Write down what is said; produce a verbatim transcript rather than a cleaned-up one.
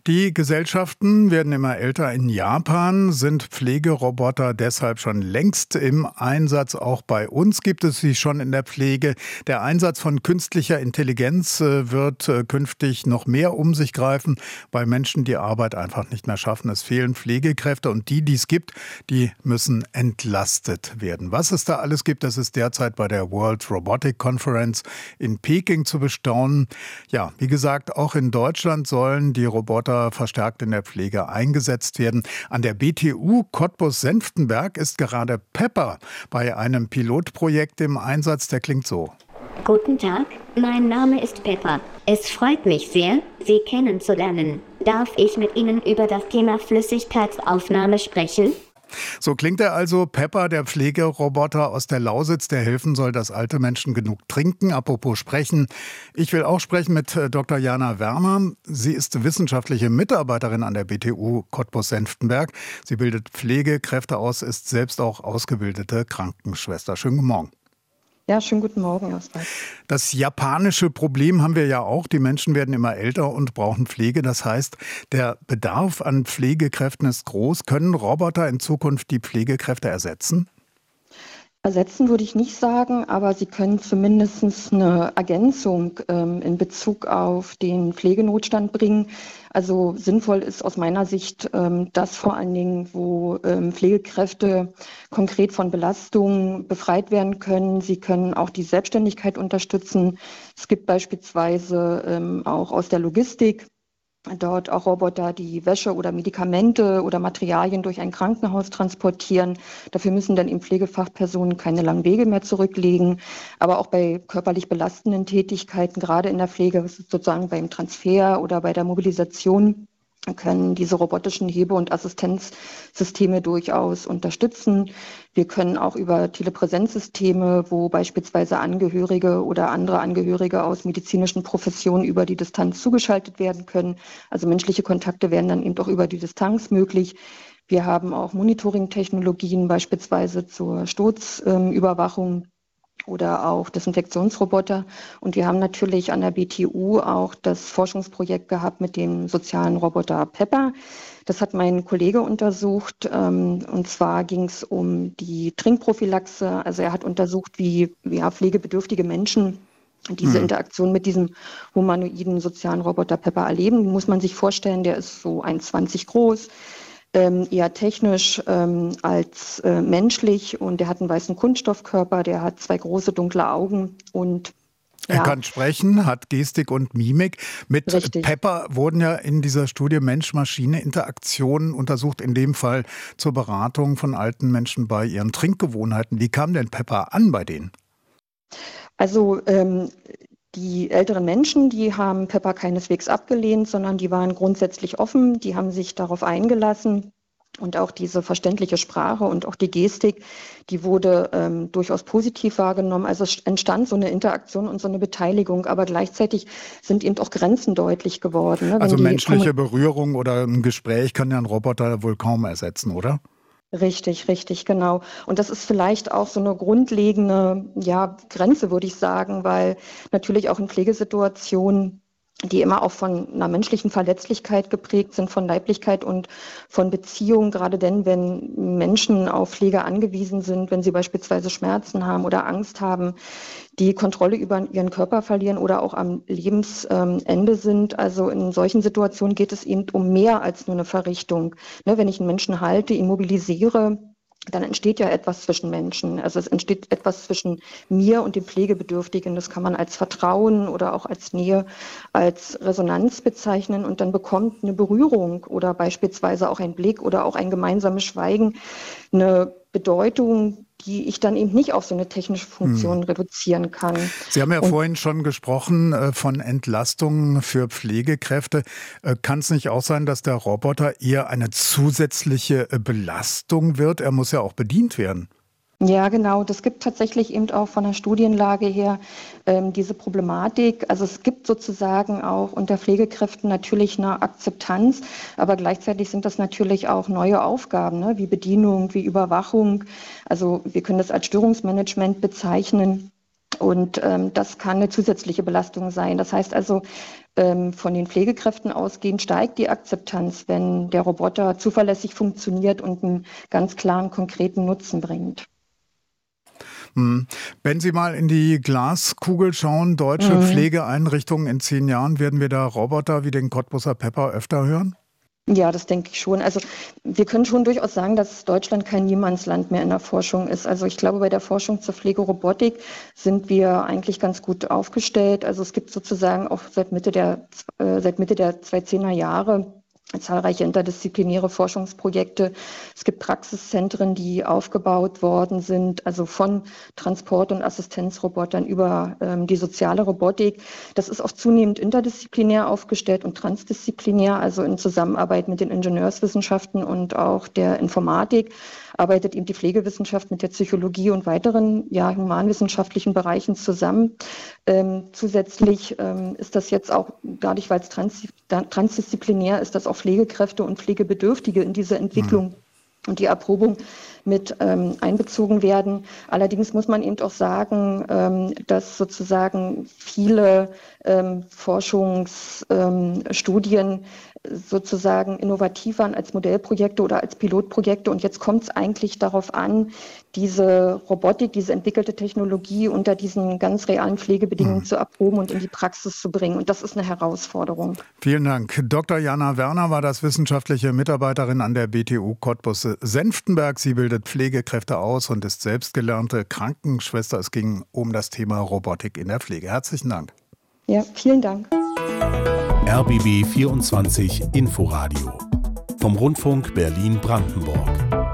Die Gesellschaften werden immer älter. In Japan sind Pflegeroboter deshalb schon längst im Einsatz. Auch bei uns gibt es sie schon in der Pflege. Der Einsatz von künstlicher Intelligenz wird künftig noch mehr um sich greifen, weil Menschen die Arbeit einfach nicht mehr schaffen. Es fehlen Pflegekräfte und die, die es gibt, die müssen entlastet werden. Was es da alles gibt, das ist derzeit bei der World Robotic Conference in Peking zu bestaunen. Ja, wie gesagt, auch in Deutschland sollen die Roboter verstärkt in der Pflege eingesetzt werden. An der B T U Cottbus-Senftenberg ist gerade Pepper bei einem Pilotprojekt im Einsatz. Der klingt so. Guten Tag, mein Name ist Pepper. Es freut mich sehr, Sie kennenzulernen. Darf ich mit Ihnen über das Thema Flüssigkeitsaufnahme sprechen? So klingt er also, Pepper, der Pflegeroboter aus der Lausitz, der helfen soll, dass alte Menschen genug trinken. Apropos sprechen. Ich will auch sprechen mit Doktor Jana Werner. Sie ist wissenschaftliche Mitarbeiterin an der B T U Cottbus-Senftenberg. Sie bildet Pflegekräfte aus, ist selbst auch ausgebildete Krankenschwester. Schönen guten Morgen. Ja, schönen guten Morgen erstmal. Das japanische Problem haben wir ja auch. Die Menschen werden immer älter und brauchen Pflege. Das heißt, der Bedarf an Pflegekräften ist groß. Können Roboter in Zukunft die Pflegekräfte ersetzen? Ersetzen würde ich nicht sagen, aber sie können zumindest eine Ergänzung ähm, in Bezug auf den Pflegenotstand bringen. Also sinnvoll ist aus meiner Sicht ähm, das vor allen Dingen, wo ähm, Pflegekräfte konkret von Belastungen befreit werden können. Sie können auch die Selbstständigkeit unterstützen. Es gibt beispielsweise ähm, auch aus der Logistik dort auch Roboter, die Wäsche oder Medikamente oder Materialien durch ein Krankenhaus transportieren. Dafür müssen dann eben Pflegefachpersonen keine langen Wege mehr zurücklegen. Aber auch bei körperlich belastenden Tätigkeiten, gerade in der Pflege, sozusagen beim Transfer oder bei der Mobilisation, können diese robotischen Hebe- und Assistenzsysteme durchaus unterstützen. Wir können auch über Telepräsenzsysteme, wo beispielsweise Angehörige oder andere Angehörige aus medizinischen Professionen über die Distanz zugeschaltet werden können. Also menschliche Kontakte werden dann eben auch über die Distanz möglich. Wir haben auch Monitoring-Technologien, beispielsweise zur Sturzüberwachung oder auch Desinfektionsroboter. Und wir haben natürlich an der B T U auch das Forschungsprojekt gehabt mit dem sozialen Roboter Pepper. Das hat mein Kollege untersucht. Und zwar ging es um die Trinkprophylaxe. Also er hat untersucht, wie ja, pflegebedürftige Menschen diese Interaktion mit diesem humanoiden sozialen Roboter Pepper erleben. Die muss man sich vorstellen, der ist so eins Komma zwanzig groß. Ähm, eher technisch ähm, als äh, menschlich, und der hat einen weißen Kunststoffkörper, der hat zwei große dunkle Augen und er ja. kann sprechen, hat Gestik und Mimik. Mit Richtig. Pepper wurden ja in dieser Studie Mensch-Maschine-Interaktionen untersucht, in dem Fall zur Beratung von alten Menschen bei ihren Trinkgewohnheiten. Wie kam denn Pepper an bei denen? Also ähm, Die älteren Menschen, die haben Pepper keineswegs abgelehnt, sondern die waren grundsätzlich offen, die haben sich darauf eingelassen. Und auch diese verständliche Sprache und auch die Gestik, die wurde ähm, durchaus positiv wahrgenommen. Also es entstand so eine Interaktion und so eine Beteiligung, aber gleichzeitig sind eben auch Grenzen deutlich geworden. Ne? Also menschliche Berührung oder ein Gespräch kann ja ein Roboter wohl kaum ersetzen, oder? Richtig, richtig, genau. Und das ist vielleicht auch so eine grundlegende, ja, Grenze, würde ich sagen, weil natürlich auch in Pflegesituationen, die immer auch von einer menschlichen Verletzlichkeit geprägt sind, von Leiblichkeit und von Beziehung, gerade denn, wenn Menschen auf Pflege angewiesen sind, wenn sie beispielsweise Schmerzen haben oder Angst haben, die Kontrolle über ihren Körper verlieren oder auch am Lebensende sind. Also in solchen Situationen geht es eben um mehr als nur eine Verrichtung. Ne, wenn ich einen Menschen halte, ihn mobilisiere, dann entsteht ja etwas zwischen Menschen. Also es entsteht etwas zwischen mir und dem Pflegebedürftigen. Das kann man als Vertrauen oder auch als Nähe, als Resonanz bezeichnen. Und dann bekommt eine Berührung oder beispielsweise auch ein Blick oder auch ein gemeinsames Schweigen eine Bedeutung, die ich dann eben nicht auf so eine technische Funktion hm. reduzieren kann. Sie haben ja und vorhin schon gesprochen äh, von Entlastungen für Pflegekräfte. Äh, kann es nicht auch sein, dass der Roboter eher eine zusätzliche äh, Belastung wird? Er muss ja auch bedient werden. Ja, genau. Das gibt tatsächlich eben auch von der Studienlage her ähm, diese Problematik. Also es gibt sozusagen auch unter Pflegekräften natürlich eine Akzeptanz, aber gleichzeitig sind das natürlich auch neue Aufgaben, ne? Wie Bedienung, wie Überwachung. Also wir können das als Störungsmanagement bezeichnen. Und ähm, das kann eine zusätzliche Belastung sein. Das heißt also, ähm, von den Pflegekräften ausgehend steigt die Akzeptanz, wenn der Roboter zuverlässig funktioniert und einen ganz klaren, konkreten Nutzen bringt. Wenn Sie mal in die Glaskugel schauen, deutsche mhm. Pflegeeinrichtungen in zehn Jahren, werden wir da Roboter wie den Cottbuser Pepper öfter hören? Ja, das denke ich schon. Also wir können schon durchaus sagen, dass Deutschland kein Niemandsland mehr in der Forschung ist. Also ich glaube, bei der Forschung zur Pflegerobotik sind wir eigentlich ganz gut aufgestellt. Also es gibt sozusagen auch seit Mitte der, äh, seit Mitte der zweitausendzehner Jahre zahlreiche interdisziplinäre Forschungsprojekte. Es gibt Praxiszentren, die aufgebaut worden sind, also von Transport- und Assistenzrobotern über ähm, die soziale Robotik. Das ist auch zunehmend interdisziplinär aufgestellt und transdisziplinär, also in Zusammenarbeit mit den Ingenieurswissenschaften und auch der Informatik arbeitet eben die Pflegewissenschaft mit der Psychologie und weiteren ja, humanwissenschaftlichen Bereichen zusammen. Ähm, zusätzlich ähm, ist das jetzt auch, dadurch, weil es trans, transdisziplinär ist, dass auch Pflegekräfte und Pflegebedürftige in diese Entwicklung mhm. und die Erprobung mit ähm, einbezogen werden. Allerdings muss man eben auch sagen, ähm, dass sozusagen viele ähm, Forschungsstudien ähm, sozusagen innovativ waren als Modellprojekte oder als Pilotprojekte. Und jetzt kommt es eigentlich darauf an, diese Robotik, diese entwickelte Technologie unter diesen ganz realen Pflegebedingungen hm. zu erproben und in die Praxis zu bringen. Und das ist eine Herausforderung. Vielen Dank. Doktor Jana Werner war das wissenschaftliche Mitarbeiterin an der B T U Cottbus-Senftenberg. Sie bildet Pflegekräfte aus und ist selbst gelernte Krankenschwester. Es ging um das Thema Robotik in der Pflege. Herzlichen Dank. Ja, vielen Dank. R B B vierundzwanzig Inforadio vom Rundfunk Berlin-Brandenburg.